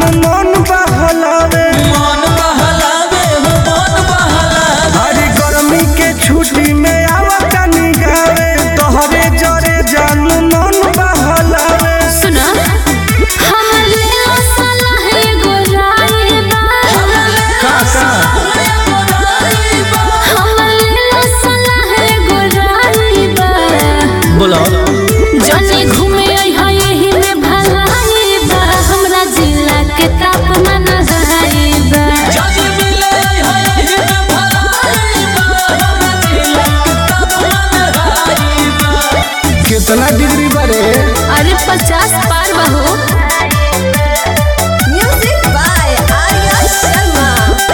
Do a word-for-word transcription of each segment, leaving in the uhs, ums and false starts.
मन बहलावे मन बहलावे हो मन बहलावे। हरी गर्मी के छुट्टी में आवत निगावे तोहरे जरे जान मन बहलावे। सुना हमर ले सलाह एगो राय बा का का हमर ले सलाह एगो राय बा बोलो जने घूमे आइहा एही में भलाई बा हमरा जिला के तापमान हाई बा जज मिले है एही में भलाई बा हमरा जिला के तापमान हाई बा। कितना डिग्री बारे? अरे पचास पार बा हो। Music by Arya Sharma.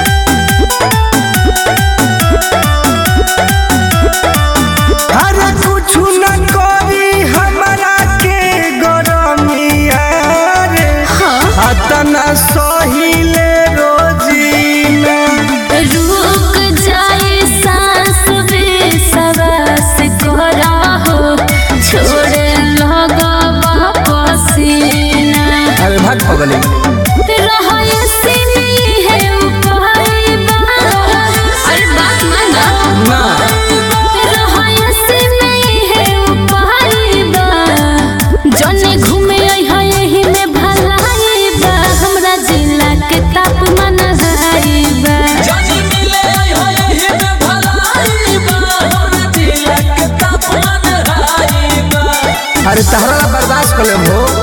अरे कुछ न करी हमरा के गरमिया रे हाँ अतना सहिले रोजीना। रुक जाए सांस बेसवास कोरा हो छोड़े लगवा पसीना अरे भाग पगली रहाय सीने है उपाय बा अरे बात माना ना रहाय सीने है उपाय बा जने घूमे आइहा एही में भलाई बा हमरा जिला के तापमान हाई बा जज मिले है एही में भलाई बा हमरा जिला के तापमान हाई बा। अरे तहरा ला बर्दाश्त कर ले हो।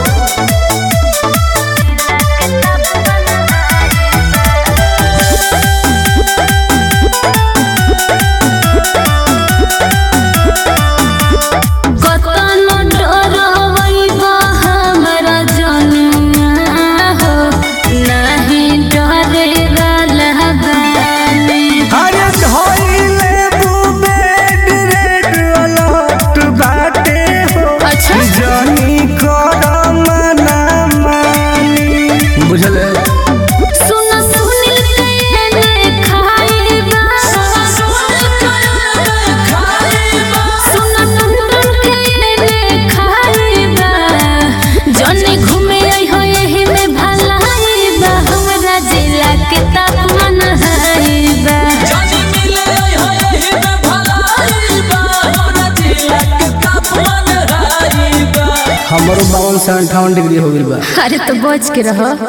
कतनो डरवैबा हमरा जनुआ हो नहीं डरे वाला बानी अरे धोइले बुबेड रेड अलर्ट बाटे हो अच्छा। जानी कर मना मानी बुझले। सुन सुनील तेने खाइबा सुन टुन तेने खाइबा जने घूमे आइहो एही में भलाइबा हमरा जिला के तापमान हाइबा जज मिले है एही में भलाई बा हमरा जिला के तापमान हाई बा। हमरो बावन से अंठावन डिग्री हो गइल बा। अरे तो बच के रहो।